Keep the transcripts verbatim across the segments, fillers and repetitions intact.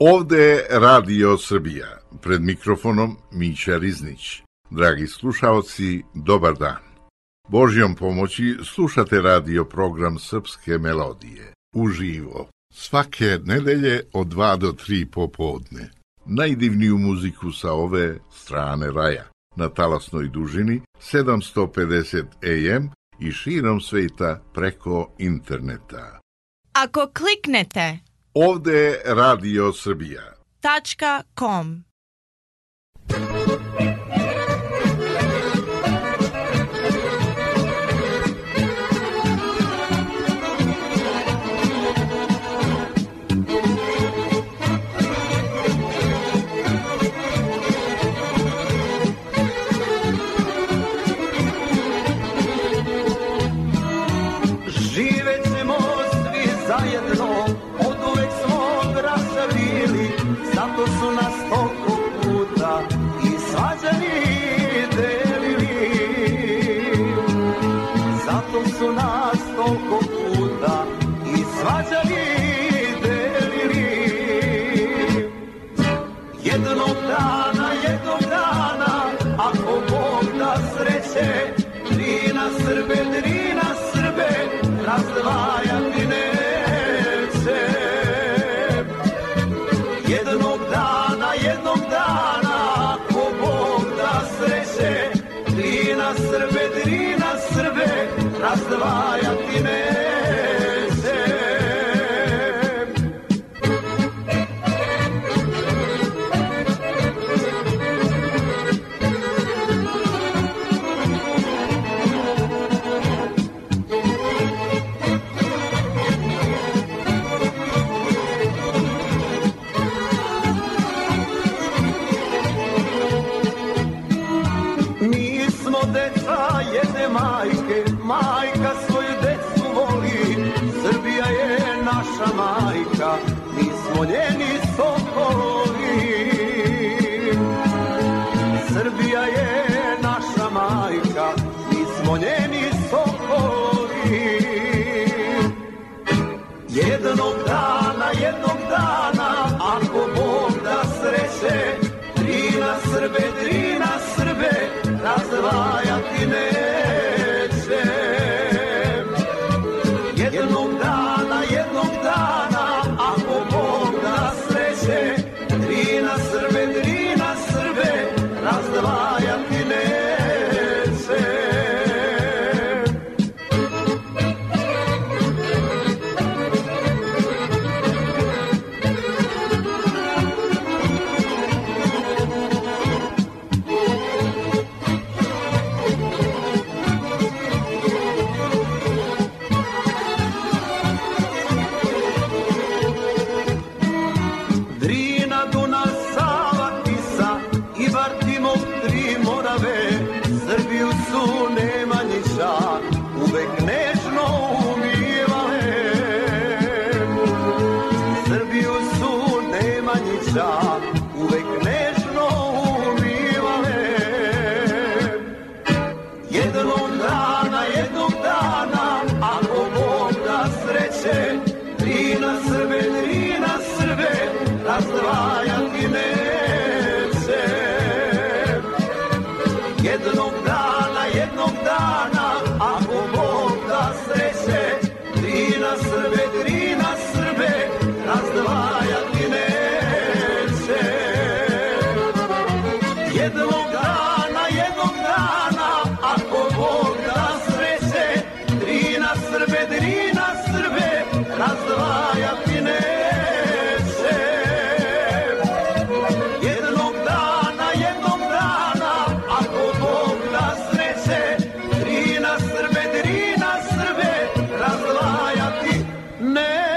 Ovde je Radio Srbija, pred mikrofonom Mića Riznić. Dragi slušaoci, dobar dan. Božjom pomoći slušate radio program Srpske melodije, uživo, svake nedelje od dva do tri popodne. Najdivniju muziku sa ove strane raja, na talasnoj dužini sedamsto pedeset A M i širom sveta preko interneta. Ako kliknete Ovde je Radio Srbija. Tačka com. Zato su nas toliko puta i svađani delili. Zato su nas toliko puta i svađani delili. Jednog dana, jednog dana, ako Bog da sreće, tri na Srbe, tri na Srbe, razdvajati neće. Jednog dana, jednog dana, ako Bog da sreće, tri na Srbe, tri na Srbe, razdvajati neće. Majka svoju decu voli, Srbija je naša majka, mi smo njeni sokoli. Srbija je naša majka, mi smo njeni sokoli. Jednog dana, jednog dana, ako Bog da sreće, tri na Srbe, tri na Srbe, razdvajati neće. Jednog dana, jednog dana, ako Bog da sreće, tri na Srbe, tri na Srbe, razdvajati neće. Uvek nežno umivale, Srbiju su Nemanjića uvek nežno umivale. Jednog dana, jednog dana, ako Bog da sreće, tri na Srbe, tri na Srbe, razdvajati neće. Jednog dana, jednog dana, ako Bog da sreće, tri na Srbe, tri na Srbe, razdvajati neće. Jednog dana, jednog dana, ako Bog da sreće, tri na Srbe, tri na Srbe, razdvajati neće. Jednog dana, jednog dana, ako Bog da sreće, tri na Srbe, tri na Srbe, razdvajati neće.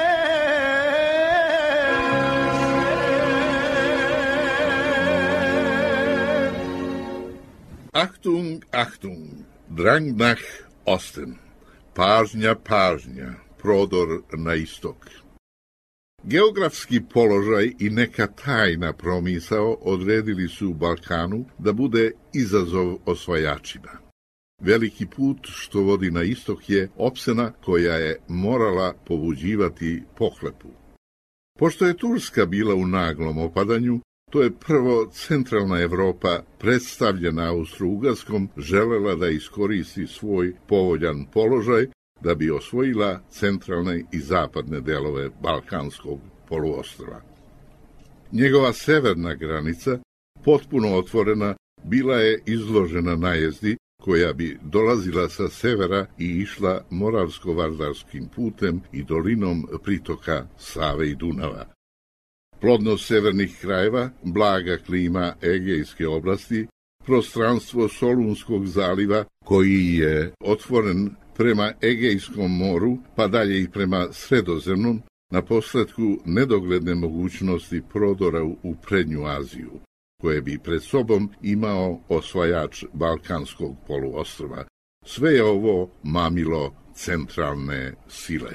Achtung, Achtung, drang nach Osten. Pažnja, pažnja, prodor na istok. Geografski položaj i neka tajna promisao odredili su Balkanu da bude izazov osvajačima. Veliki put što vodi na istok je opsena koja je morala pobuđivati pohlepu. Pošto je Turska bila u naglom opadanju, to je prvo centralna Evropa, predstavljena Austro-Ugarskom, želela da iskoristi svoj povoljan položaj da bi osvojila centralne i zapadne delove Balkanskog poluostrva. Njegova severna granica, potpuno otvorena, bila je izložena najezdi koja bi dolazila sa severa i išla Moravsko-Vardarskim putem i dolinom pritoka Save i Dunava. Plodnost severnih krajeva, blaga klima Egejske oblasti, prostranstvo Solunskog zaliva koji je otvoren prema Egejskom moru pa dalje i prema Sredozemnom, naposletku nedogledne mogućnosti prodora u prednju Aziju, koje bi pred sobom imao osvajač Balkanskog poluostrva. Sve je ovo mamilo centralne sile.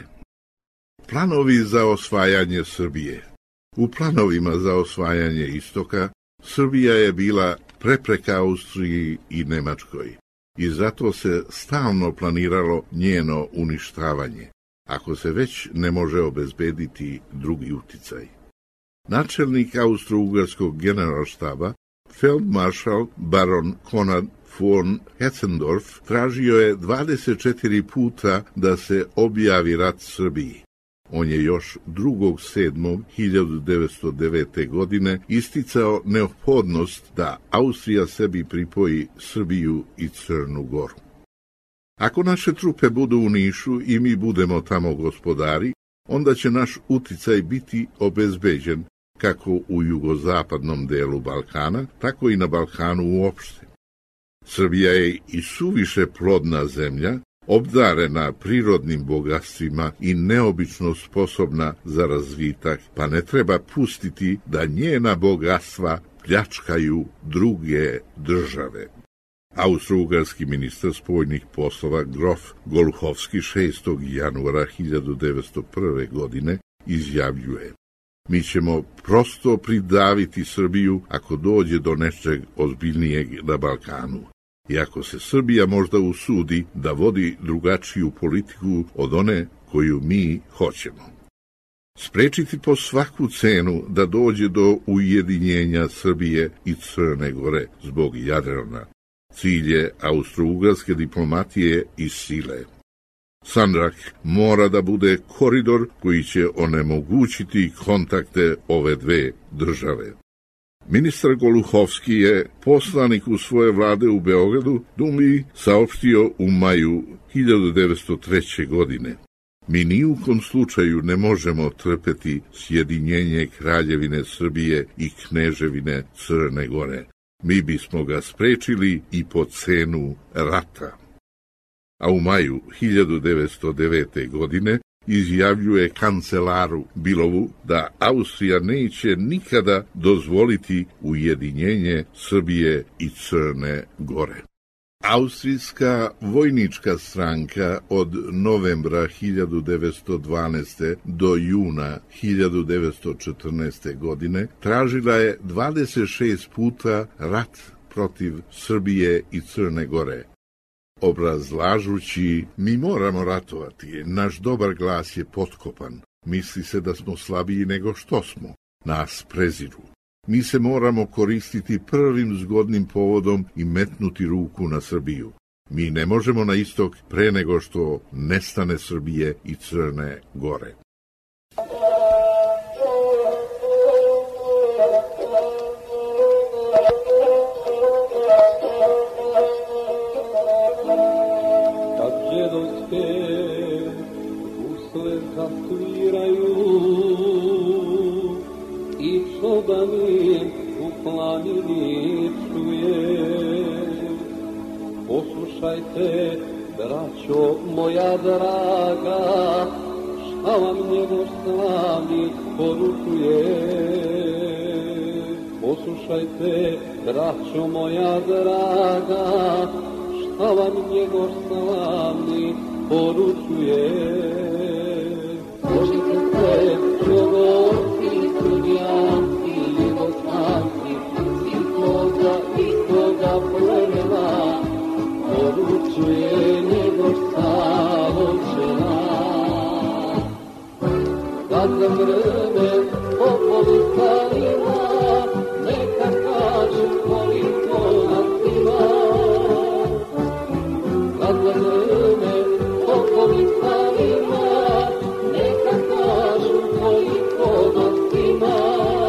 Planovi za osvajanje Srbije. U planovima za osvajanje istoka, Srbija je bila prepreka Austriji i Nemačkoj i zato se stalno planiralo njeno uništavanje, ako se već ne može obezbediti drugi uticaj. Načelnik Austro-Ugarskog generalštaba, feldmaršal baron Konrad von Hetzendorf, tražio je dvadeset četiri puta da se objavi rat Srbiji. On je još drugog sedmog hiljadu devetsto devete. godine isticao neophodnost da Austrija sebi pripoji Srbiju i Crnu Goru. Ako naše trupe budu u Nišu i mi budemo tamo gospodari, onda će naš uticaj biti obezbeđen kako u jugozapadnom delu Balkana, tako i na Balkanu uopšte. Srbija je i suviše plodna zemlja, obdarena prirodnim bogatstvima i neobično sposobna za razvitak, pa ne treba pustiti da njena bogatstva pljačkaju druge države. Austro-Ugarski ministar spoljnih poslova grof Goluhovski šestog januara hiljadu devetsto prve. godine izjavljuje: mi ćemo prosto pridaviti Srbiju ako dođe do nečeg ozbiljnijeg na Balkanu. I ako se Srbija možda usudi da vodi drugačiju politiku od one koju mi hoćemo. Sprečiti po svaku cenu da dođe do ujedinjenja Srbije i Crne Gore zbog Jadrana. Cilj je austro-ugarske diplomatije i sile. Sandžak mora da bude koridor koji će onemogućiti kontakte ove dve države. Ministar Goluhovski je poslaniku svoje vlade u Beogradu Dumi saopštio u maju hiljadu devetsto treće. godine. Mi ni u kom slučaju ne možemo trpeti sjedinjenje Kraljevine Srbije i Kneževine Crne Gore. Mi bismo ga sprečili i po cenu rata. A u maju hiljadu devetsto devete. godine izjavljuje kancelaru Bilovu da Austrija neće nikada dozvoliti ujedinjenje Srbije i Crne Gore. Austrijska vojnička stranka od novembra hiljadu devetsto dvanaeste. do juna hiljadu devetsto četrnaeste. godine tražila je dvadeset šest puta rat protiv Srbije i Crne Gore. Obrazlažući, mi moramo ratovati, naš dobar glas je potkopan, misli se da smo slabiji nego što smo, nas preziru. Mi se moramo koristiti prvim zgodnim povodom i metnuti ruku na Srbiju. Mi ne možemo na istok pre nego što nestane Srbije i Crne Gore. Čobani u planini čuje. Poslušajte, braćo moja draga, šta vam njegov slavni poručuje. Poslušajte, braćo moja draga, šta vam njegov slavni poručuje. Poslušajte, čogorci, Srbijanci, Jugoslavci, iz toga i toga plemena, poručuje njegov stav očeva. Kad za vreme starima, neka kažu koliko nas ima. Razgledene topovi starima, neka kažu koliko nas ima.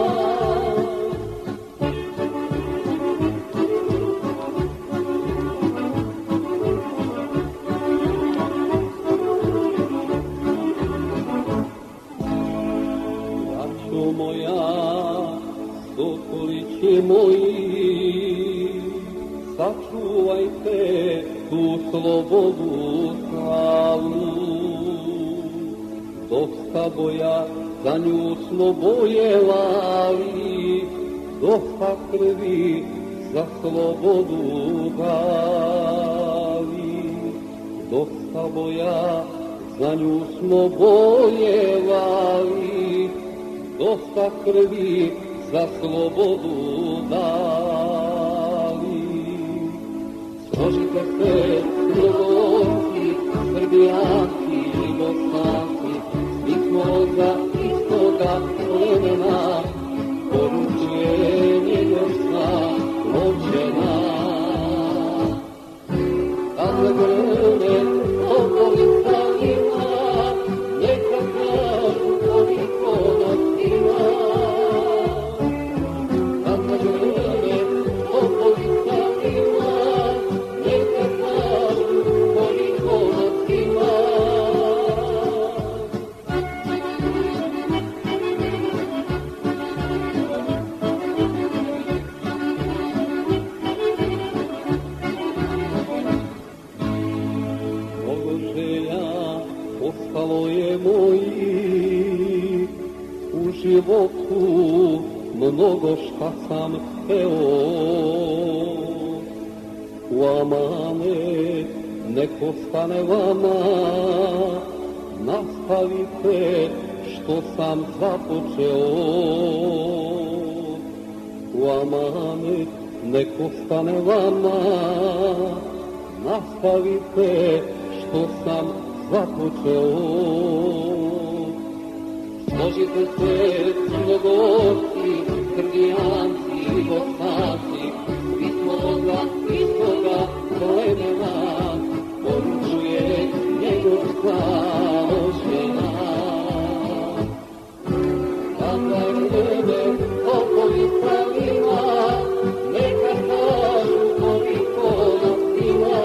Moji, sačuvajte tu slobodu slavnu. Dosta boja, za nju smo bojevali, dosta krvi za slobodu dali. Dosta boja, za nju smo bojevali, dosta krvi za slobodu dali. Složite se, Crnogorci, Srbijanci i Bosanci, svi smo za istoga plemena, poručuje Njegoška ločena. Kad zagrne okovica ima, neka kažu koliko nas ima. životu mnogo šta sam hteo. U amane neko stane vama, nastavite što sam započeo. U amane neko stane vama, nastavite što sam započeo. Složite se, Crnogorci, Srbijanci i Bosanci, svi smo za istoga plemena, poručuje Njegoška žena. Kada vreme topovi pravima, neka kažu koliko nas ima.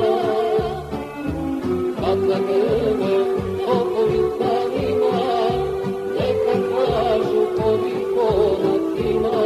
Kada vreme topovi pravima, neka kažu koliko nas ima.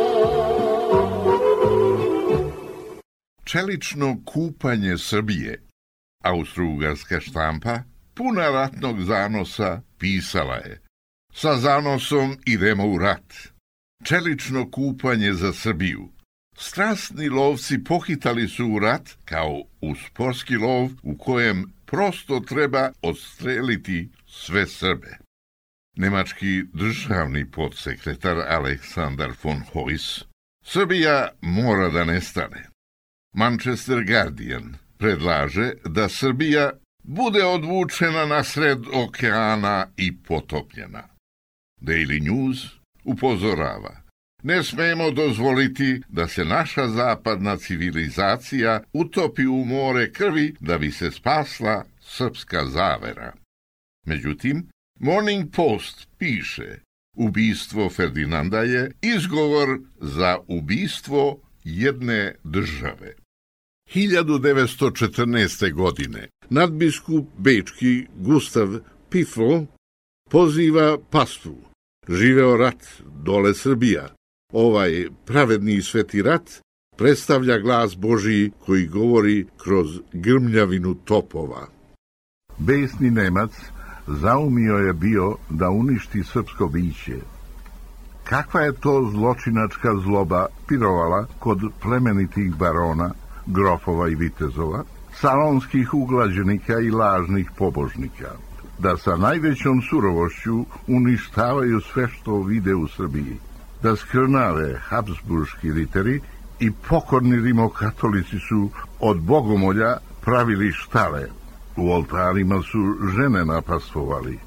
Čelično kupanje Srbije, austrougarska štampa, puna ratnog zanosa, pisala je: sa zanosom idemo u rat. Čelično kupanje za Srbiju. Strasni lovci pohitali su u rat kao u sportski lov u kojem prosto treba odstreliti sve Srbe. Nemački državni podsekretar Aleksandar von Heuss: Srbija mora da nestane. Manchester Guardian predlaže da Srbija bude odvučena na sred okeana i potopljena. Daily News upozorava: ne smemo dozvoliti da se naša zapadna civilizacija utopi u more krvi da bi se spasla srpska zavera. Međutim, Morning Post piše: ubistvo Ferdinanda je izgovor za ubistvo jedne države. hiljadu devetsto četrnaeste. godine nadbiskup bečki Gustav Pifl poziva pastvu: živeo rat, dole Srbija. Ovaj pravedni i sveti rat predstavlja glas Božiji koji govori kroz grmljavinu topova. Besni Nemac zaumio je bio da uništi srpsko biće. Kakva je to zločinačka zloba pirovala kod plemenitih barona, grofova i vitezova, salonskih uglađenika i lažnih pobožnika, da sa najvećom surovošću uništavaju sve što vide u Srbiji, da skrnave habsburški riteri i pokorni rimokatolici su od bogomolja pravili štale, u oltarima su žene napastvovali,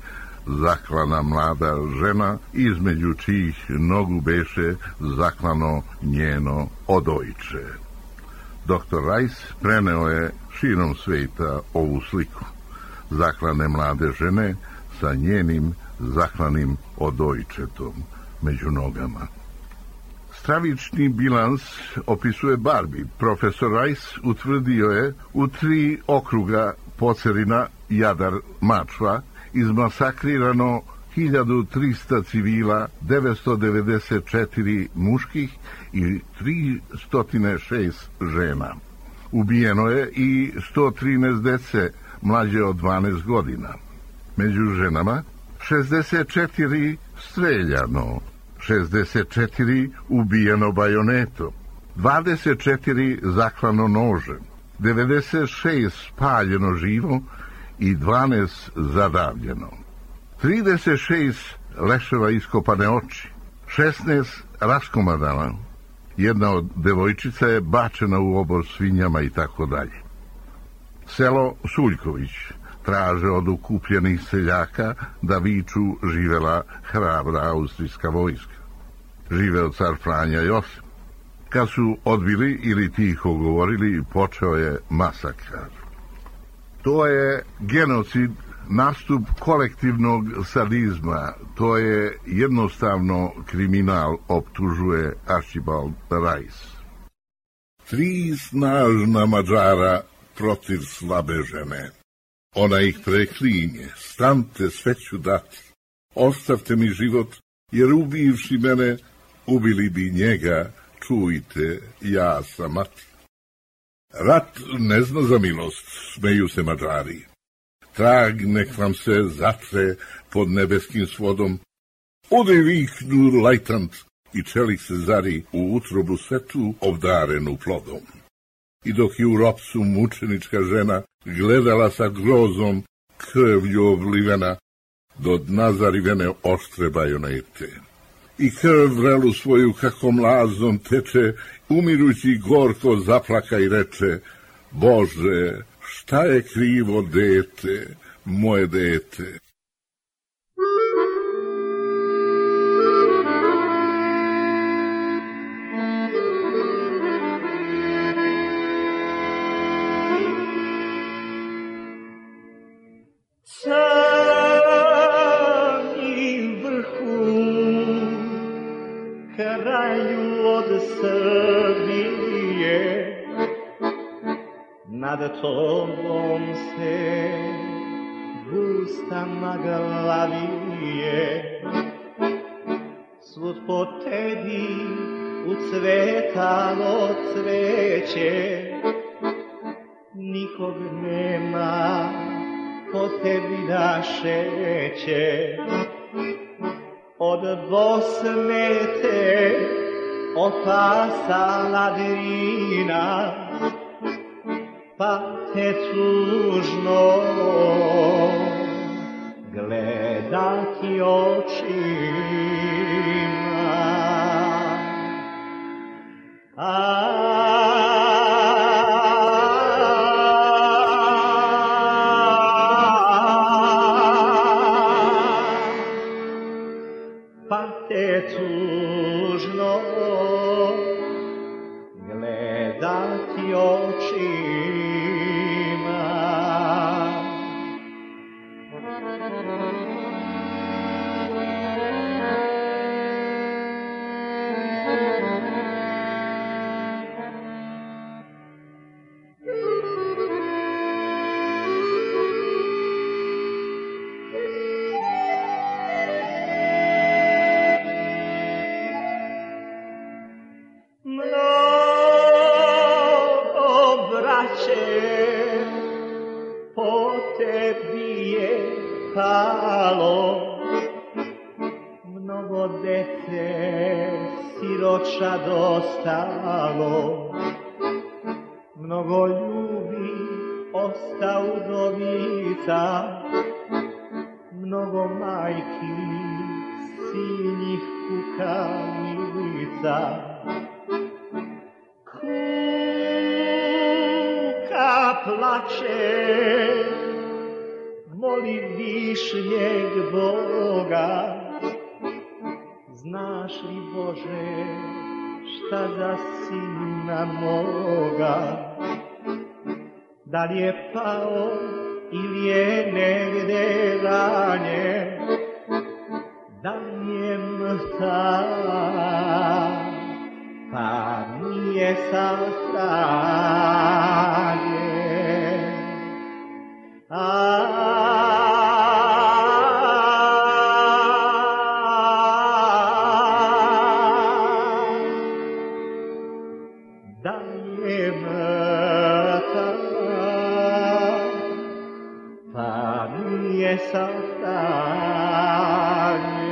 zaklana mlada žena, između čijih nogu beše zaklano njeno odojče. Doktor Rice preneo je širom sveta ovu sliku zaklane mlade žene sa njenim zaklanim odojčetom među nogama. Stravični bilans opisuje Barbie. Profesor Rice utvrdio je u tri okruga Pocerina, Jadar, Mačva izmasakrirano hiljadu trista civila, devetsto devedeset četiri muških i tristo šest žena. Ubijeno je i sto trinaest dece mlađe od dvanaest godina. Među ženama šezdeset četiri streljano, šezdeset četiri ubijeno bajonetom, dvadeset četiri zaklano nožem, devedeset šest spaljeno živo i dvanaest zadavljeno. trideset šest leševa iskopane oči, šesnaest raskomadana, jedna od devojčica je bačena u obor svinjama i tako dalje. Selo Suljković traže od ukupljenih seljaka da viču živela hrabra austrijska vojska. Živeo car Franja Josip. Kad su odbili ili tiho govorili, počeo je masakar. To je genocid, nastup kolektivnog sadizma, to je jednostavno kriminal, optužuje Archibald Rice. Tri snažna Mađara protiv slabe žene. Ona ih preklinje, stante, sve ću dati. Ostavte mi život, jer ubivši mene, ubili bi njega, čujte, ja sam mati. Rat ne zna za milost, smeju se Mađari. Trag nek vam se zatre pod nebeskim svodom. Ode viknu lajtant i čelik se zari u utrobu svetu obdarenu plodom. I dok je u ropcu mučenička žena gledala sa grozom krvlju oblivena, do dna zarivene oštre bajonete. I krv vrelu svoju kako mlazom teče, umirući gorko zaplaka i reče: Bože, šta je krivo dete, moje dete? Crni vrhu, kraju od Srbije, nad tobom se gusta magla vije. Svud po tebi ucvetalo cveće, nikog nema po tebi da šeće. Od Bosne te opasala Drina, pa te tužno gledati očima. A pa te tužno gledati očima. Po tebi je palo, mnogo dece siroča dostalo, mnogo ljubi osta udovica, mnogo majki sinih kukavica. Plače, moli višnjeg Boga. Znaš li, Bože, šta za sina moga? Da li je pao ili je negde ranjen? Da li je mrtav, pa nije sahranjen? Da li je mrtav, pa nije sahranjen?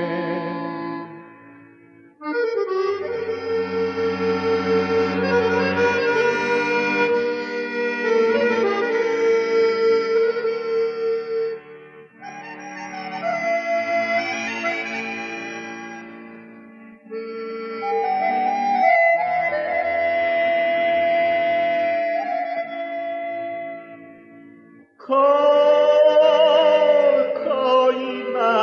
Koliko ima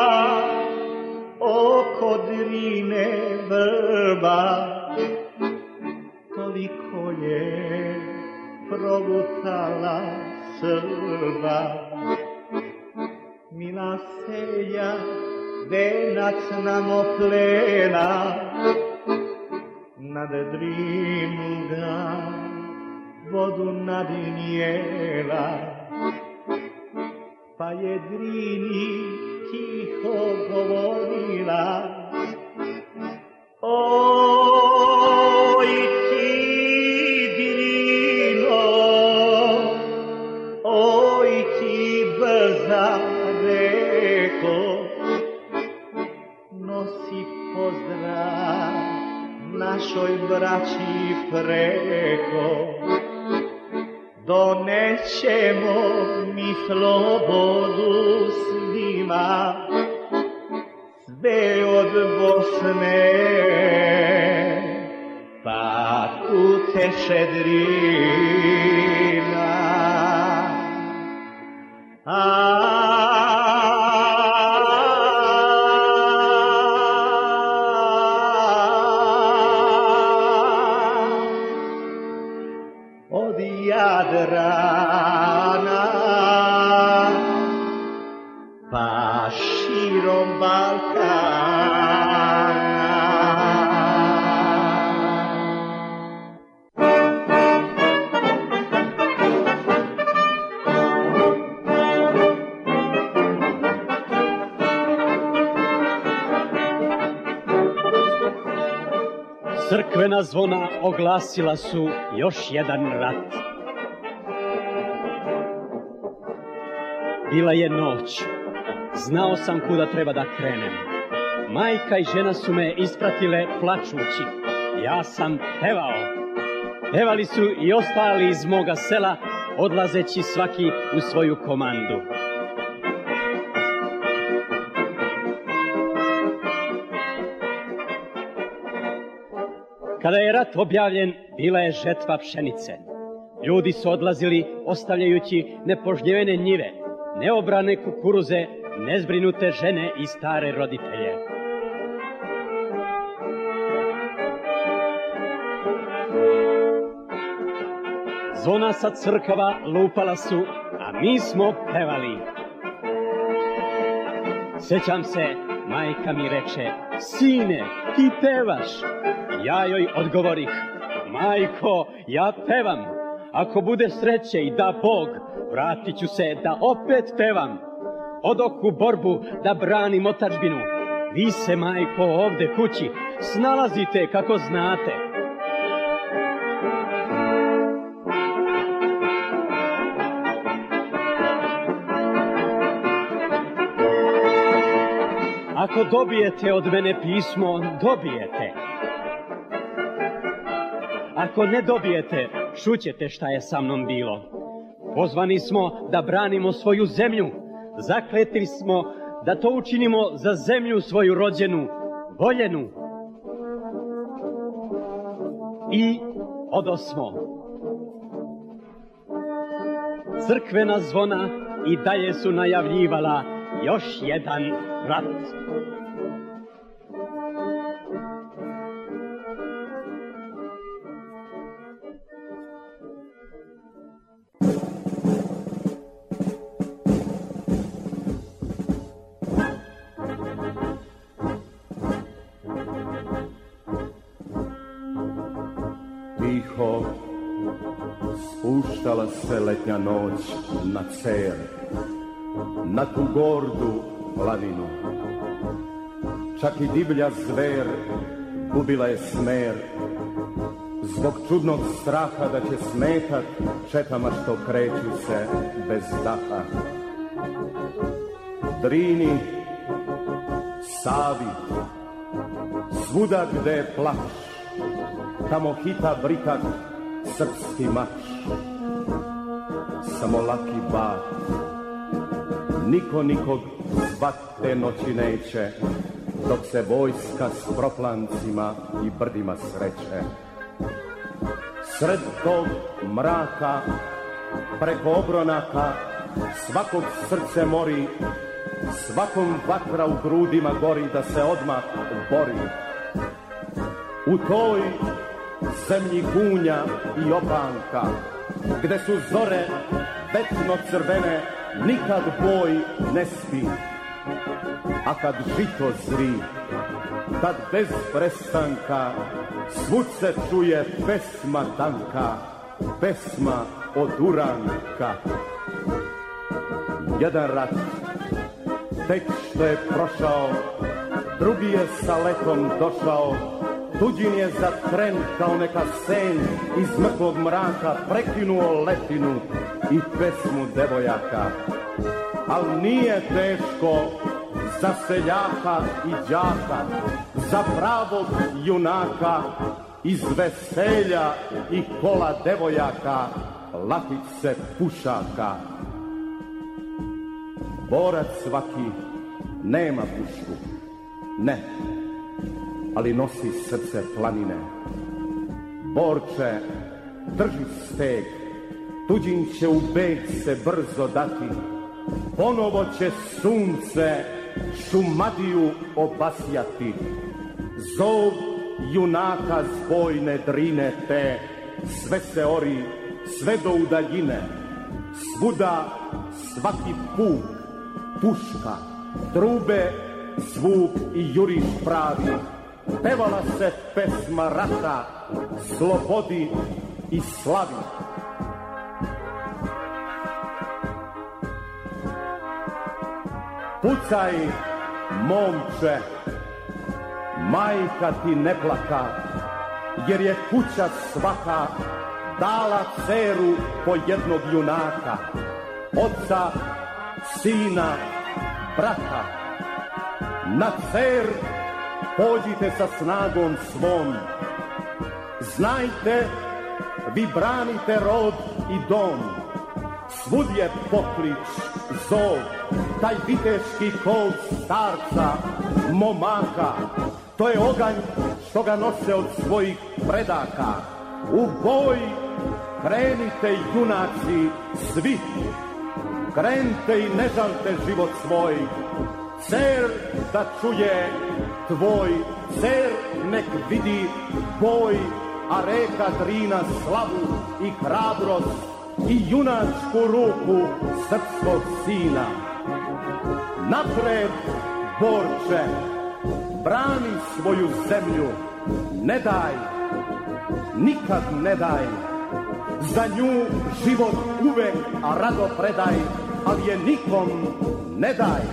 oko Drine vrba, toliko je progutala Srba. Mila selja, venac nam oplena, nad Drinu ga vodu nadnijela. Pa je Drini tiho govorila: oj ti Drino, oj ti brza reko, nosi pozdrav našoj braći preko. Donećemo mi slobodu svima, sve od Bosne, pa tu teče Drina. Od Jadrana pa širom Balkana. Crkvena zvona oglasila su još jedan rat. Bila je noć. Znao sam kuda treba da krenem. Majka i žena su me ispratile plačući. Ja sam pevao. Pevali su i ostali iz moga sela, odlazeći svaki u svoju komandu. Kada je rat objavljen, bila je žetva pšenice. Ljudi su odlazili ostavljajući nepožnjevene njive, neobrane kukuruze, nezbrinute žene i stare roditelje. Zvona sa crkava lupala su, a mi smo pevali. Sjećam se, majka mi reče: sine, ti pevaš. Ja joj odgovorih: majko, ja pevam. Ako bude sreće i da Bog, vratit ću se da opet pevam. Odok u borbu da branim otadžbinu. Vi se, majko, ovde kući snalazite kako znate. Ako dobijete od mene pismo, dobijete. Ako ne dobijete, čućete šta je sa mnom bilo. Pozvani smo da branimo svoju zemlju. Zakletili smo da to učinimo za zemlju svoju rođenu, voljenu. I odosmo. Crkvena zvona i dalje su najavljivala još jedan rat. Tiho spuštala se letnja noć na Cer, na tu gordu planinu. Čak i divlja zver gubila je smer, zbog čudnog straha da će smetat četama što kreću se bez daha. Drini, Savi, svuda gde je plać, tamo hita britak srpski mač. Samo laki bat, niko nikog zvat te noći neće, dok se vojska s proplancima i brdima sreće. Sred tog mraka, preko obronaka, svakog srce mori, svakom vatra u grudima gori da se odmah bori. U toj zemlji gunja i opanka, gde su zore večno crvene, nikad boj ne spi. A kad žito zri, tad bez prestanka svud se čuje pesma tanka, pesma od uranka. Jedan rat tek što je prošao, drugi je sa letom došao. Tuđin je za tren kao neka sen iz mrtvog mraka prekinuo letinu i pesmu devojaka. Al nije teško za seljaka i đaka, za pravog junaka, iz veselja i kola devojaka, latice pušaka. Borac svaki nema pušku, ne, ali nosi srce planine. Borče, drži steg, tuđin će u beg se brzo dati. Ponovo će sunce Šumadiju obasjati. Zov junaka s bojne drine te, sve se ori, sve do udaljine. Svuda svaki puk, puška, trube, zvuk i juriš pravi. Pevala se pesma rata, slobodi i slavi. Pucaj, momče, majka ti ne plaka, jer je kuća svaka dala Ceru po jednog junaka, oca, sina, brata. Na Cer pođite sa snagom svom, znajte, vi branite rod i dom. Svud je poklič, zov, taj viteški kol starca, momaka. To je oganj što ga nose od svojih predaka. U boj krenite, junaci, svi. Krenite i ne žalte život svoj. Cer da čuje tvoj, Cer nek vidi boj, a reka Drina slavu i hrabrost i junačku ruku srpskog sina. Napred, borče, brani svoju zemlju, ne daj, nikad ne daj. Za nju život uvek, a rado predaj, ali je nikom ne daj.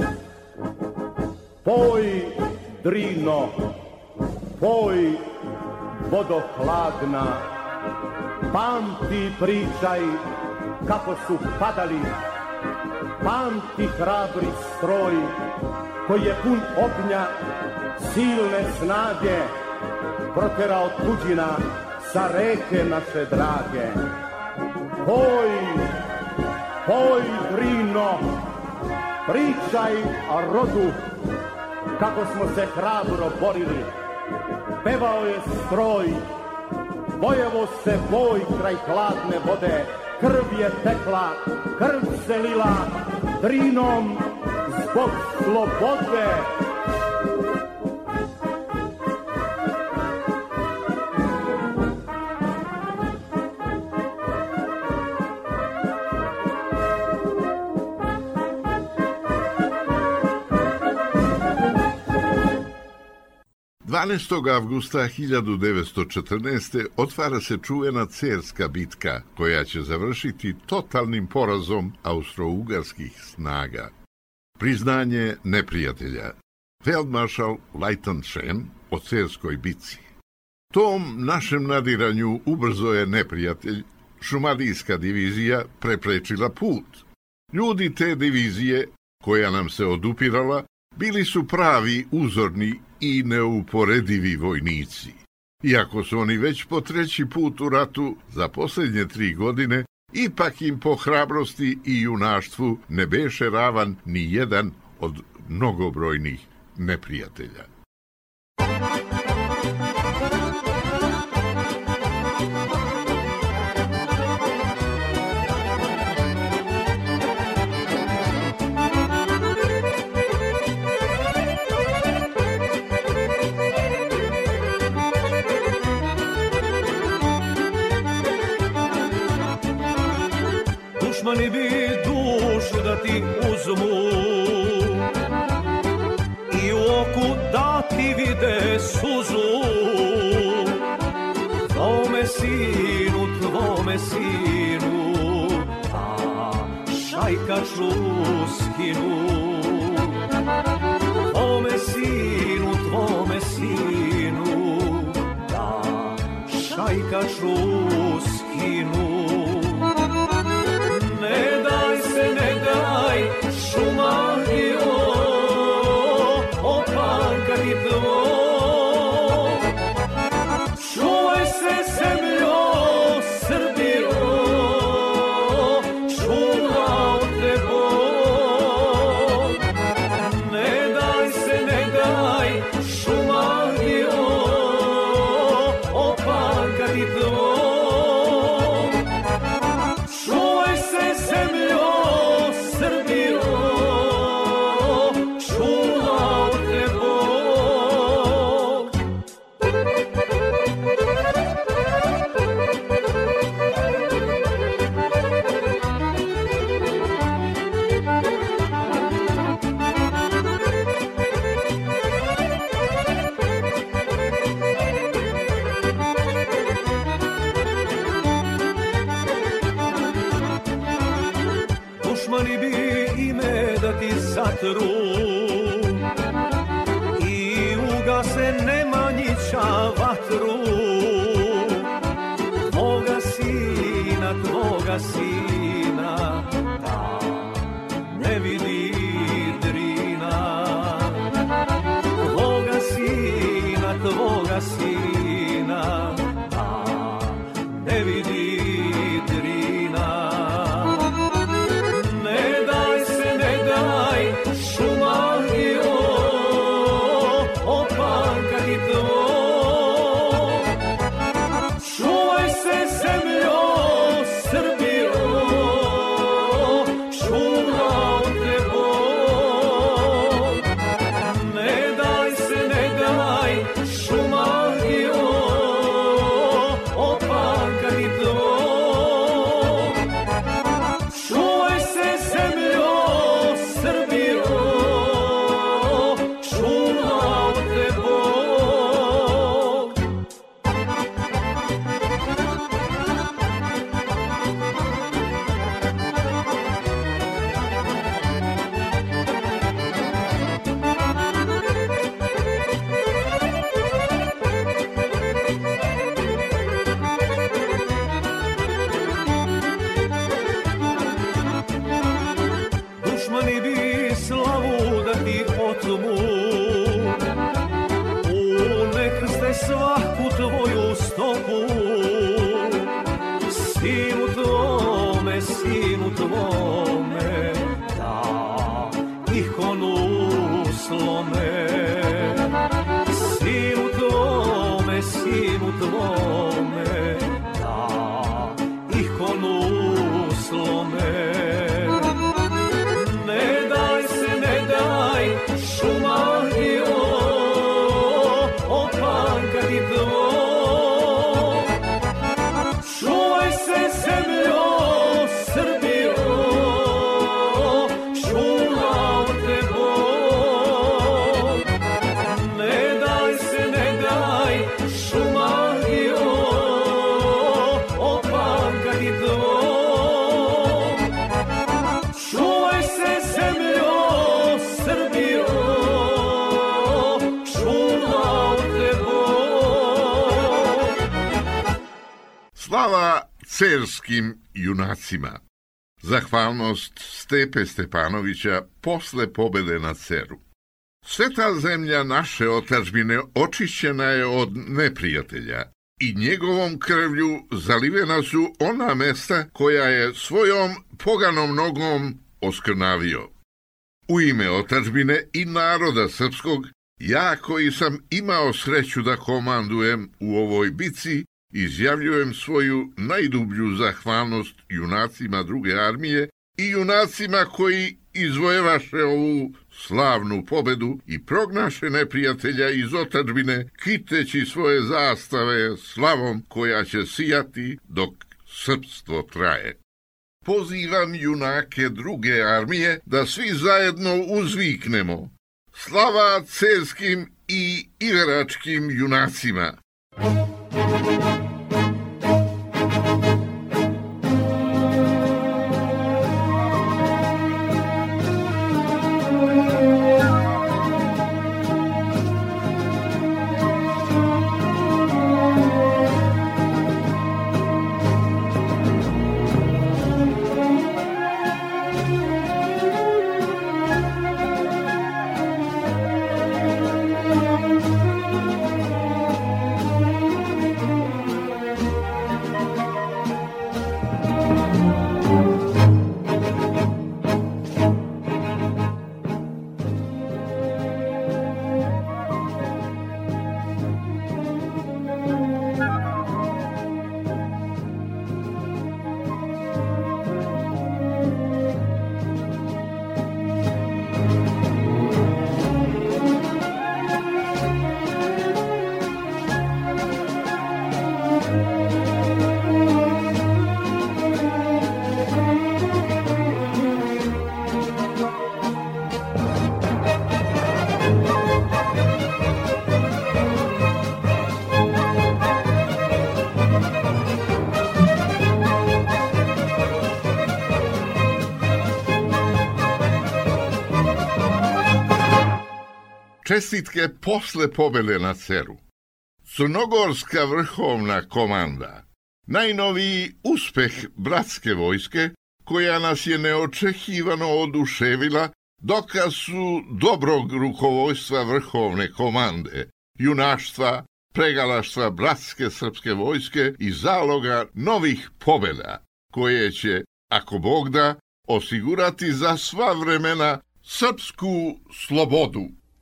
Poj, Drino, poj, vodo hladna, pamti pričaj kako su padali, pamti hrabri stroj koji je pun ognja, silne snage, proterao tuđina sa reke naše drage. Poj, poj, Drino, pričaj rodu kako smo se hrabro borili. Pevao je stroj, bojevo se boj kraj hladne vode, krv je tekla, krv se lila, Drinom zbog slobode. dvanaestog avgusta hiljadu devetsto četrnaeste. otvara se čuvena Cerska bitka, koja će završiti totalnim porazom austro-ugarskih snaga. Priznanje neprijatelja. Feldmaršal Leutnant o Cerskoj bitci. Tom našem nadiranju ubrzo je neprijatelj, šumadijska divizija, preprečila put. Ljudi te divizije, koja nam se odupirala, bili su pravi, uzorni i neuporedivi vojnici. Iako su oni već po treći put u ratu za posljednje tri godine, ipak im po hrabrosti i junaštvu ne beše ravan ni jedan od mnogobrojnih neprijatelja. Dušmani bi dušu da ti uzmu i u oku da ti vide suzu. Tvome sinu, tvome sinu, a šajkaču skinu. Tvome sinu, tvome sinu, da šajkaču skinu. Ne daj se, ne daj, Šumadija, opankani tvoj. Čuvaj se, zemljo, Srbijo, čuvao te Bog. Ne daj se, ne daj, Šumadija, opankani tvoj. Dušmani bi ime da ti zatru i ugase Nemanjića vatru. Tvoga sina, tvoga sina, da ne vidi Drina. Tvoga sina, tvoga sina, da ne vidi Drina. Šuma Slava cerskim junacima. Zahvalnost Stepe Stepanovića posle pobede na Ceru. Sveta zemlja naše otadžbine očišćena je od neprijatelja i njegovom krvlju zalivena su ona mesta koja je svojom poganom nogom oskrnavio. U ime otadžbine i naroda srpskog, ja koji sam imao sreću da komandujem u ovoj bici, izjavljujem svoju najdublju zahvalnost junacima druge armije i junacima koji izvojevaše ovu slavnu pobedu i prognaše neprijatelja iz otadžbine, kiteći svoje zastave slavom koja će sijati dok srpstvo traje. Pozivam junake druge armije da svi zajedno uzviknemo: slava cerskim i iveračkim junacima! Čestitke posle pobede na Ceru. Crnogorska vrhovna komanda. Najnoviji uspeh bratske vojske, koja nas je neočekivano oduševila, dokaz su dobrog rukovodstva vrhovne komande, junaštva, pregalaštva bratske srpske vojske i zaloga novih pobeda, koje će, ako Bog da, osigurati za sva vremena srpsku slobodu.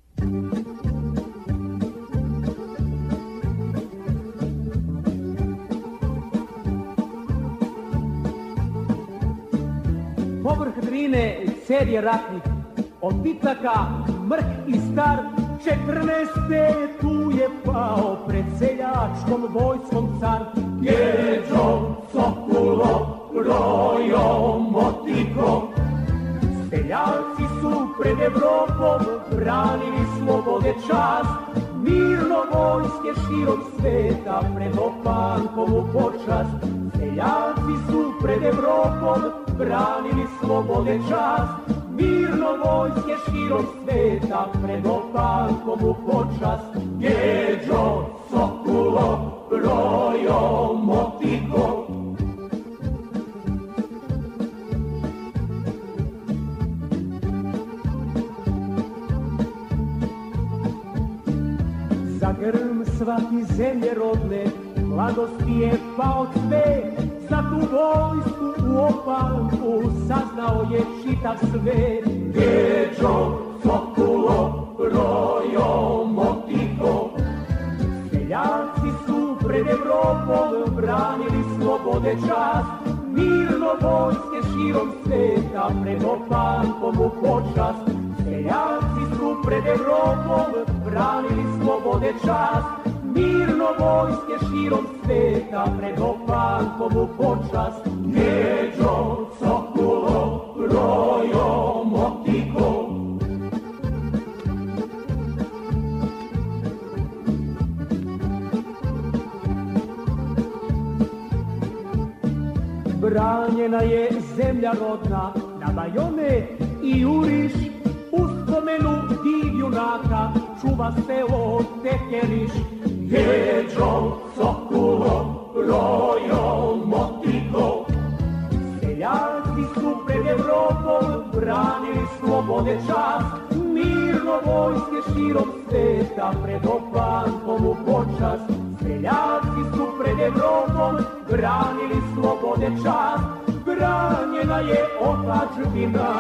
Povrh Drine cer je ratnik, od Titaka mrk i star, četrnaeste tu je pao pred seljačkom vojskom car. Geđo, Sokulo, Rojo, Motiko, seljaci su pred Evropom branili slobode čast, mirno vojske širom sveta pred opankovu počast. Seljaci su pred Evropom branili slobode čast, mirno vojske širom sveta pred opankovu počast. Geđo, Sokulo, Rojo, Motiko, za grm svaki zemlje rodne, mladosti je pao cvet, za tu vojsku u opanku saznao je čitav svet. Geđo, Sokulo, Rojo, Motiko, seljaci su pred Evropom branili slobode čast, mirno vojske širom sveta pred opankovu počast. Seljaci su pred Evropom branili slobode čast, mirno vojske širom sveta pred opankovu počast. Geđo, Sokulo, Rojo, Motiko, branjena je zemlja rodna, na Bajone i juriš, uspomenu div junaka, čuva selo Tekeriš. Geđo, Sokulo, brojo, motiko. Seljaci su pred Evropom branili slobode čast, mirno vojske širom sveta pred opankom u počast. Seljaci su pred Evropom branili slobode čast, branjena je otadžbina.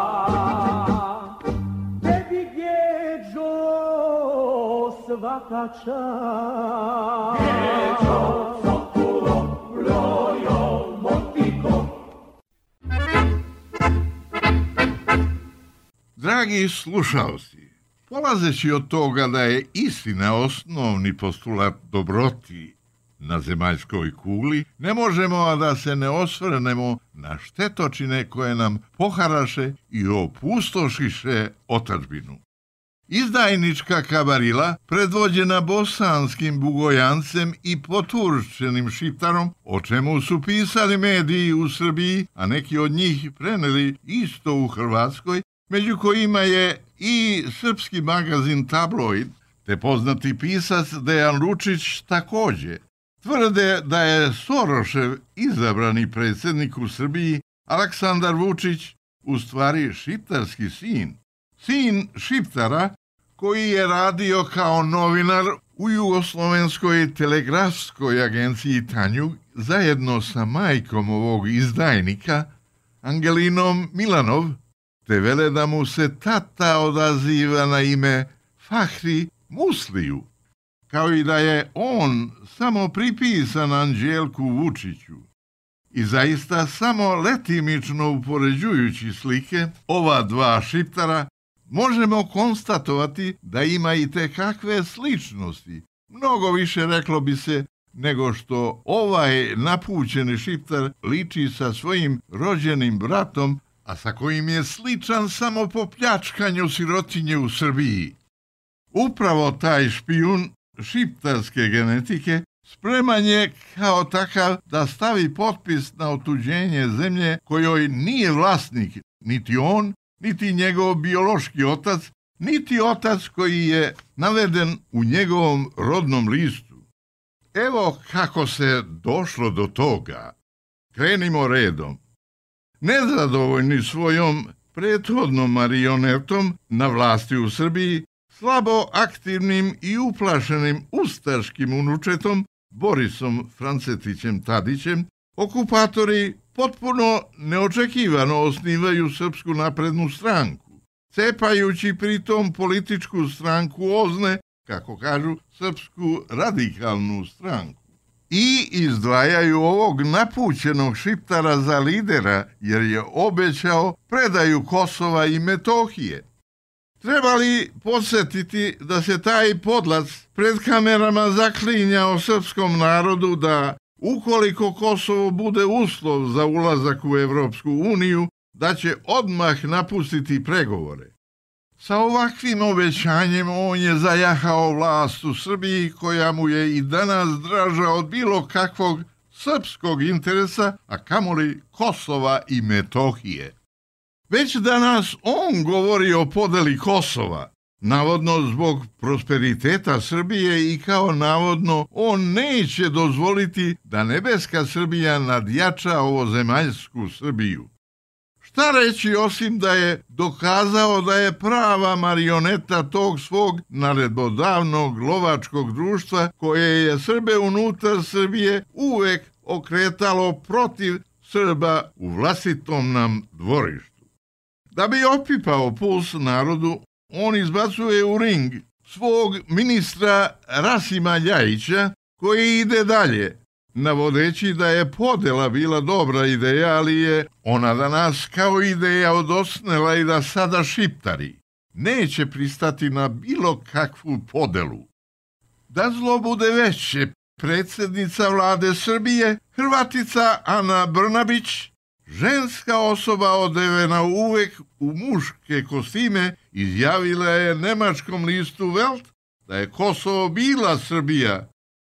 Tebi Geđo svaka čast. Geđo, Sokulo, brojo, motiko. Dragi slušalci, polazeći od toga da je istina osnovni postulat dobroti na zemaljskoj kugli, ne možemo a da se ne osvrnemo na štetočine koje nam poharaše i opustošiše otadžbinu. Izdajnička kabarila, predvođena bosanskim bugojancem i poturčenim šiptarom, o čemu su pisali mediji u Srbiji, a neki od njih preneli isto u Hrvatskoj, među kojima je i srpski magazin Tabloid, te poznati pisac Dejan Lučić također, tvrde da je Sorošev izabrani predsjednik u Srbiji, Aleksandar Vučić, u stvari šiptarski sin. Sin šiptara koji je radio kao novinar u Jugoslovenskoj telegrafskoj agenciji Tanjug zajedno sa majkom ovog izdajnika, Angelinom Milanov, te vele da mu se tata odaziva na ime Fahri Musliju, kao i da je on samo pripisan Anđelku Vučiću. I zaista samo letimično upoređujući slike ova dva šiptara možemo konstatovati da ima i te kakve sličnosti, mnogo više reklo bi se nego što ovaj napućeni šiptar liči sa svojim rođenim bratom, a sa kojim je sličan samo po pljačkanju sirotinje u Srbiji. Upravo taj špijun šiptarske genetike spreman je kao takav da stavi potpis na otuđenje zemlje kojoj nije vlasnik niti on, niti njegov biološki otac, niti otac koji je naveden u njegovom rodnom listu. Evo kako se došlo do toga. Krenimo redom. Nezadovoljni svojom prethodnom marionetom na vlasti u Srbiji, slabo aktivnim i uplašenim ustaškim unučetom Borisom Francetićem Tadićem, okupatori potpuno neočekivano osnivaju Srpsku naprednu stranku, cepajući pritom političku stranku OZNE, kako kažu, Srpsku radikalnu stranku. I izdvajaju ovog napućenog šiptara za lidera, jer je obećao predaju Kosova i Metohije. Treba li podsjetiti da se taj podlac pred kamerama zaklinjao srpskom narodu da, ukoliko Kosovo bude uslov za ulazak u Evropsku uniju, da će odmah napustiti pregovore. Sa ovakvim obećanjem on je zajahao vlast u Srbiji, koja mu je i danas draža od bilo kakvog srpskog interesa, a kamoli Kosova i Metohije. Već danas on govori o podeli Kosova, navodno zbog prosperiteta Srbije i kao navodno on neće dozvoliti da nebeska Srbija nadjača ovozemaljsku Srbiju. Šta reći osim da je dokazao da je prava marioneta tog svog naredbodavnog lovačkog društva koje je Srbe unutar Srbije uvek okretalo protiv Srba u vlastitom nam dvorištu. Da bi opipao puls narodu, on izbacuje u ring svog ministra Rasima Ljajića, koji ide dalje, navodeći da je podela bila dobra ideja, ali je ona danas kao ideja odosnela i da sada šiptari neće pristati na bilo kakvu podelu. Da zlo bude veće, predsjednica vlade Srbije, Hrvatica Ana Brnabić, ženska osoba odevena uvek u muške kostime, izjavila je nemačkom listu Welt da je Kosovo bila Srbija.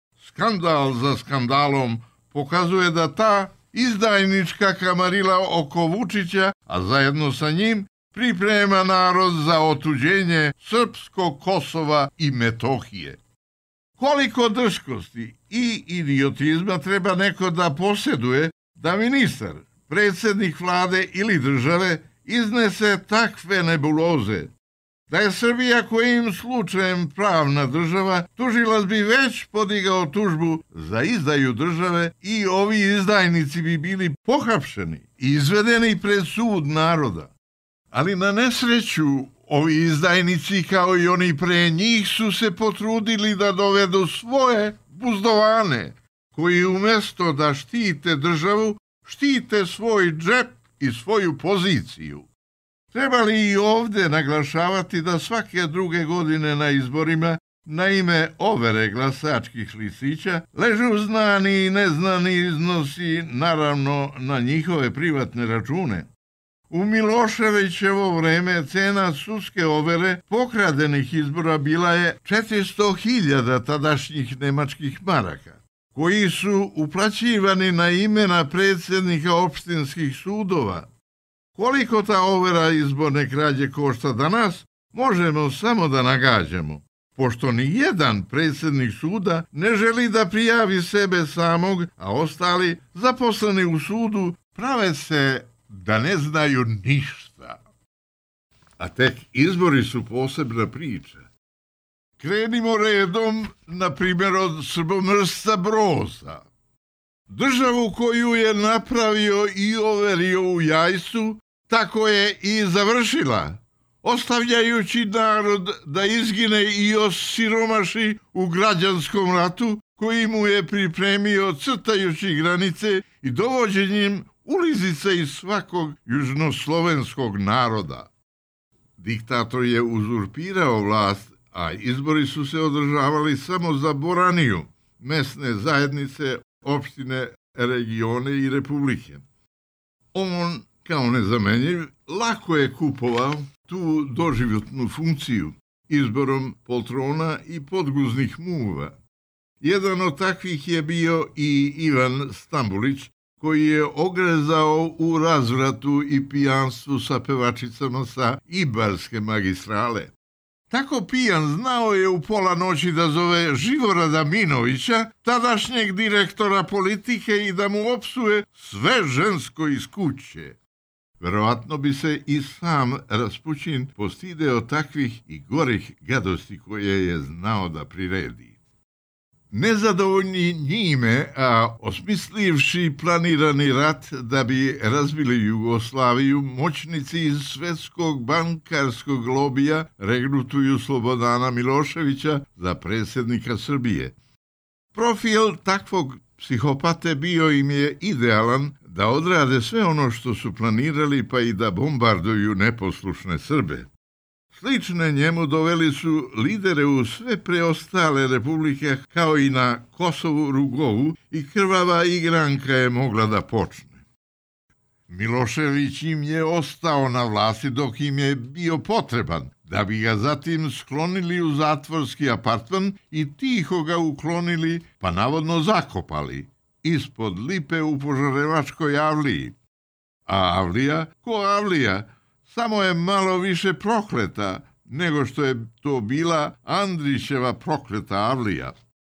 Skandal za skandalom pokazuje da ta izdajnička kamarila oko Vučića, a zajedno sa njim priprema narod za otuđenje srpskog Kosova i Metohije. Koliko drškosti i idiotizma treba neko da posjeduje da ministar, predsjednik vlade ili države iznese takve nebuloze. Da je Srbija kojim slučajem pravna država, tužilac bi već podigao tužbu za izdaju države i ovi izdajnici bi bili pohapšeni i izvedeni pred sud naroda. Ali na nesreću ovi izdajnici kao i oni pre njih su se potrudili da dovedu svoje buzdovane, koji umjesto da štite državu, štite svoj džep i svoju poziciju. Treba li i ovdje naglašavati da svake druge godine na izborima na ime overe glasačkih listića ležu znani i neznani iznosi, naravno na njihove privatne račune. U Miloševićevo vreme cena sudske overe pokradenih izbora bila je četiristo hiljada tadašnjih nemačkih maraka, koji su uplaćivani na imena predsjednika opštinskih sudova. Koliko ta overa izborne krađe košta danas, možemo samo da nagađamo, pošto ni jedan predsjednik suda ne želi da prijavi sebe samog, a ostali zaposleni u sudu prave se da ne znaju ništa. A tek izbori su posebna priča. Krenimo redom, na primjer, od srbomrsca Broza. Državu koju je napravio i overio u Jajcu, tako je i završila, ostavljajući narod da izgine i osiromaši u građanskom ratu koji mu je pripremio crtajući granice i dovođenjem ulizica iz svakog južnoslovenskog naroda. Diktator je uzurpirao vlast, a izbori su se održavali samo za Boraniju, mesne zajednice, opštine, regione i republike. On, kao nezamenjiv, lako je kupovao tu doživotnu funkciju izborom poltrona i podguznih muva. Jedan od takvih je bio i Ivan Stambulić, koji je ogrezao u razvratu i pijanstvu sa pevačicama sa Ibarske magistrale. Tako pijan znao je u pola noći da zove Živorada Minovića, tadašnjeg direktora politike, i da mu opsuje sve žensko iz kuće. Verovatno bi se i sam Raspućin postideo takvih i gorih gadosti koje je znao da priredi. Nezadovoljni njime, a osmislivši planirani rat da bi razbili Jugoslaviju, moćnici iz svetskog bankarskog lobija regrutuju Slobodana Miloševića za predsjednika Srbije. Profil takvog psihopate bio im je idealan da odrade sve ono što su planirali, pa i da bombarduju neposlušne Srbe. Slične njemu doveli su lidere u sve preostale republike, kao i na Kosovu Rugovu, i krvava igranka je mogla da počne. Milošević im je ostao na vlasti dok im je bio potreban, da bi ga zatim sklonili u zatvorski apartman i tiho ga uklonili, pa navodno zakopali, ispod lipe u Požarevačkoj avliji. A avlija, ko avlija, samo je malo više prokleta nego što je to bila Andrićeva prokleta avlija.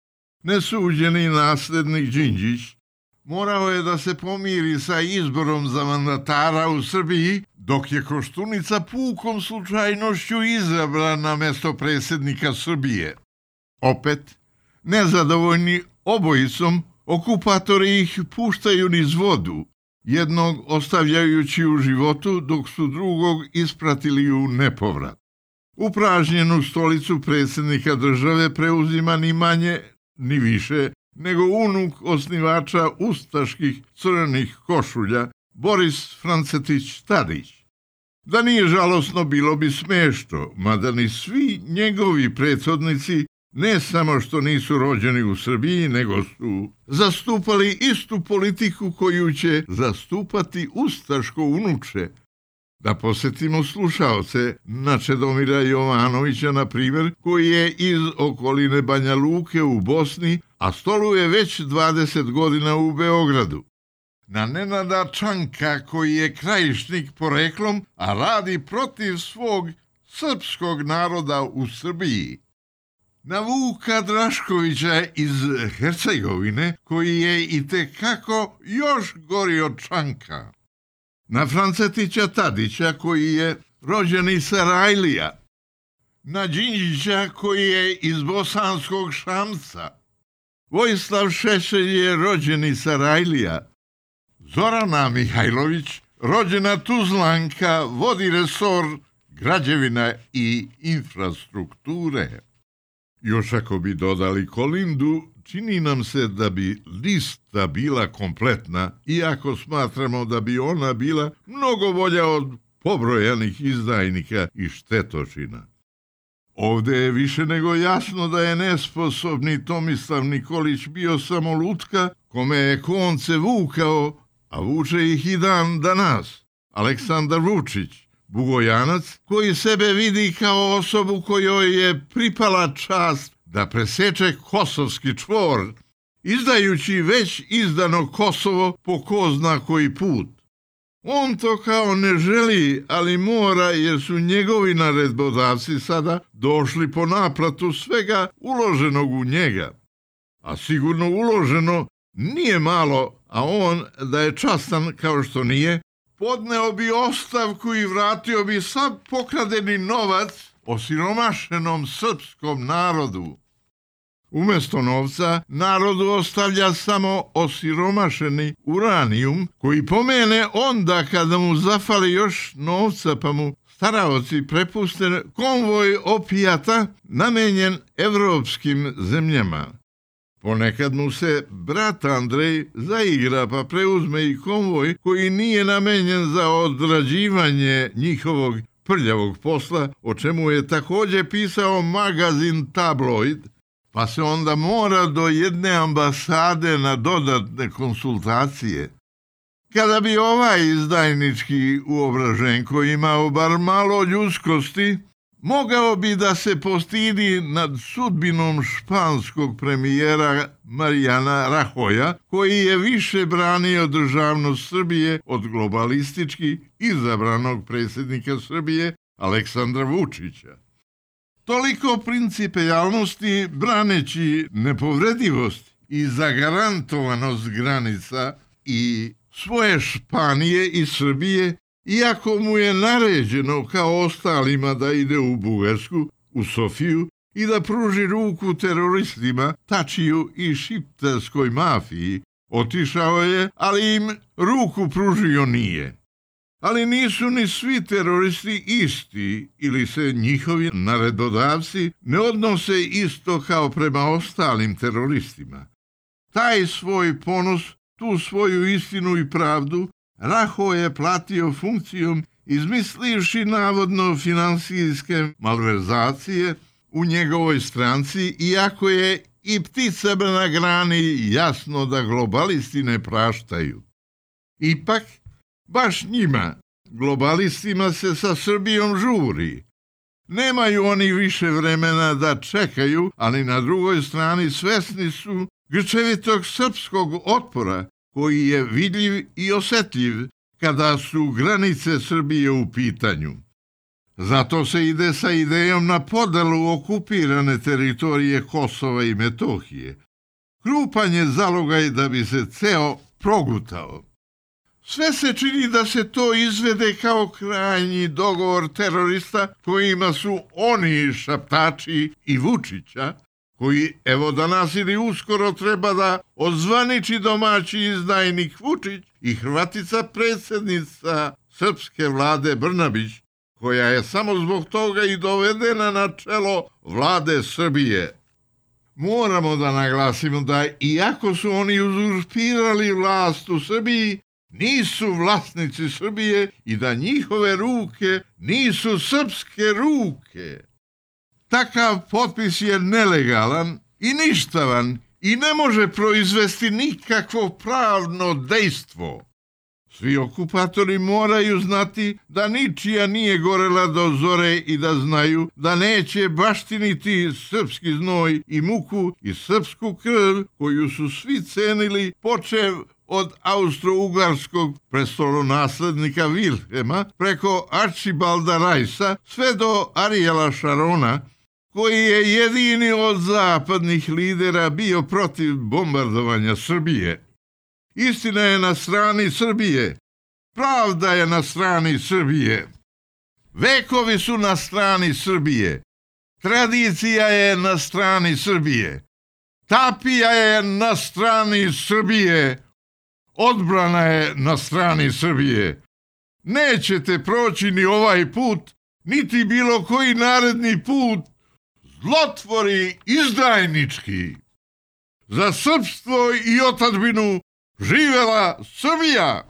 Nesuđeni naslednik Đinđić morao je da se pomiri sa izborom za mandatara u Srbiji, dok je Koštunica pukom slučajnošću izabran na mesto predsjednika Srbije. Opet, nezadovoljni obojicom, okupatori ih puštaju niz vodu, jednog ostavljajući u životu, dok su drugog ispratili u nepovrat. Upražnjenu stolicu predsjednika države preuzima ni manje ni više nego unuk osnivača ustaških crvenih košulja, Boris Francetić Tadić. Da nije žalosno, bilo bi smešno, mada ni svi njegovi prethodnici ne samo što nisu rođeni u Srbiji, nego su zastupali istu politiku koju će zastupati ustaško unuče. Da posjetimo slušaoce na Čedomira Jovanovića, na primjer, koji je iz okoline Banja Luke u Bosni, a stoluje već dvadeset godina u Beogradu. Na Nenada Čanka, koji je krajišnik poreklom, a radi protiv svog srpskog naroda u Srbiji. na Vuka Draškovića iz Hercegovine, koji je i tekako još gori od Čanka, na Francetića Tadića, koji je rođen iz Sarajlija, na Đinđića, koji je iz Bosanskog Šamca. Vojislav Šešelj je rođen iz Sarajlija. Zorana Mihajlović, rođena Tuzlanka, vodi resor građevina i infrastrukture. Još ako bi dodali Kolindu, čini nam se da bi lista bila kompletna, iako smatramo da bi ona bila mnogo bolja od pobrojanih izdajnika i štetočina. Ovde je više nego jasno da je nesposobni Tomislav Nikolić bio samo lutka, kome je konce vukao, a vuče ih i dan danas. Aleksandar Vučić, Bugojanac, koji sebe vidi kao osobu kojoj je pripala čast da preseče kosovski čvor, izdajući već izdano Kosovo po ko zna koji put. On to kao ne želi, ali mora, jer su njegovi naredbodavci sada došli po naplatu svega uloženog u njega. A sigurno uloženo nije malo, a on, da je častan kao što nije, podneo bi ostavku i vratio bi sav pokradeni novac osiromašenom srpskom narodu. Umesto novca, narodu ostavlja samo osiromašeni uranijum, koji pomene onda kada mu zafali još novca, pa mu staraoci prepuste konvoj opijata namenjen evropskim zemljama. Ponekad mu se brat Andrej zaigra, pa preuzme i konvoj koji nije namenjen za odrađivanje njihovog prljavog posla, o čemu je također pisao magazin Tabloid, pa se onda mora do jedne ambasade na dodatne konsultacije. Kada bi ovaj izdajnički uobraženko imao bar malo ljudskosti, mogao bi da se postidi nad sudbinom španskog premijera Marijana Rahoja, koji je više branio državnost Srbije od globalistički izabranog predsjednika Srbije Aleksandra Vučića. Toliko principijalnosti braneći nepovredivost i zagarantovanost granica i svoje Španije i Srbije, iako mu je naređeno kao ostalima da ide u Bugarsku, u Sofiju i da pruži ruku teroristima, Tačiju i šiptarskoj mafiji, otišao je, ali im ruku pružio nije. Ali nisu ni svi teroristi isti, ili se njihovi naredodavci ne odnose isto kao prema ostalim teroristima. Taj svoj ponos, tu svoju istinu i pravdu, Raho je platio funkcijom izmislivši navodno finansijske malverzacije u njegovoj stranci, iako je i pticama na grani jasno da globalisti ne praštaju. Ipak, baš njima, globalistima, se sa Srbijom žuri. Nemaju oni više vremena da čekaju, ali na drugoj strani svesni su grčevitog srpskog otpora, koji je vidljiv i osetljiv kada su granice Srbije u pitanju. Zato se ide sa idejom na podelu okupirane teritorije Kosova i Metohije. Krupan je zalogaj da bi se ceo progutao. Sve se čini da se to izvede kao krajnji dogovor terorista kojima su oni šaptači i Vučića, koji evo danas ili uskoro treba da odzvaniči domaći izdajnik Vučić i Hrvatica predsjednica srpske vlade Brnabić, koja je samo zbog toga i dovedena na čelo vlade Srbije. Moramo da naglasimo da iako su oni uzurpirali vlast u Srbiji, nisu vlasnici Srbije i da njihove ruke nisu srpske ruke. Takav potpis je nelegalan i ništavan i ne može proizvesti nikakvo pravno dejstvo. Svi okupatori moraju znati da ničija nije gorela do zore i da znaju da neće baštiniti srpski znoj i muku i srpsku krv koju su svi cenili, počev od austro-ugarskog prestolonaslednika Vilhema preko Arčibalda Rajsa sve do Arijela Šarona, koji je jedini od zapadnih lidera bio protiv bombardovanja Srbije. Istina je na strani Srbije, pravda je na strani Srbije, vekovi su na strani Srbije, tradicija je na strani Srbije, tapija je na strani Srbije, odbrana je na strani Srbije. Nećete proći ni ovaj put, niti bilo koji naredni put, zlotvori izdajnički. Za srpstvo i otadžbinu živela Srbija!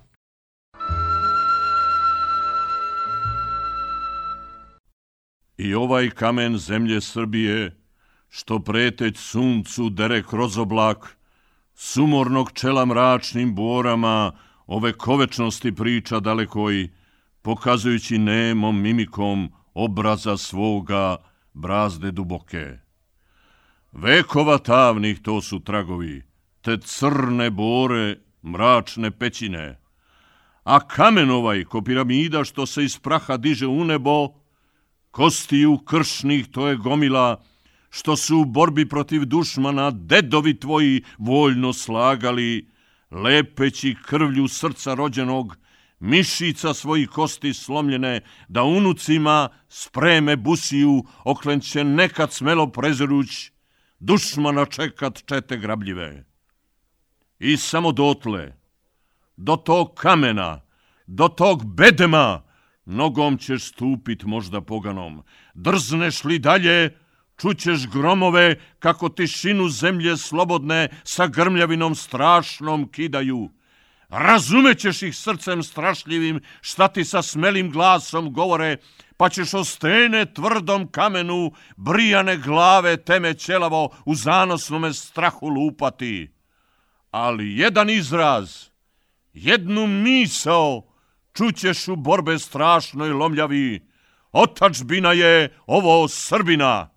I ovaj kamen zemlje Srbije, što preteć suncu dere kroz oblak, sumornog čela mračnim borama, ove kovečnosti priča dalekoj, pokazujući nemom mimikom obraza svoga brazde duboke. Vekova tavnih to su tragovi, te crne bore, mračne pećine. A kamen ovaj, ko piramida što se iz praha diže u nebo, kostiju kršnih to je gomila, što su u borbi protiv dušmana dedovi tvoji voljno slagali, lepeći krvlju srca rođenog, mišica svojih kosti slomljene, da unucima spreme busiju, oklenće nekad smelo preziruć, dušmana čekat čete grabljive. I samo dotle, do tog kamena, do tog bedema, nogom ćeš stupit možda poganom. Drzneš li dalje, čućeš gromove kako tišinu zemlje slobodne sa grmljavinom strašnom kidaju. Razumećeš ih srcem strašljivim šta ti sa smelim glasom govore, pa ćeš o stene tvrdom kamenu brijane glave teme ćelavo u zanosnome strahu lupati. Ali jedan izraz, jednu misao čućeš u borbe strašnoj lomljavi. Otadžbina je ovo Srbina.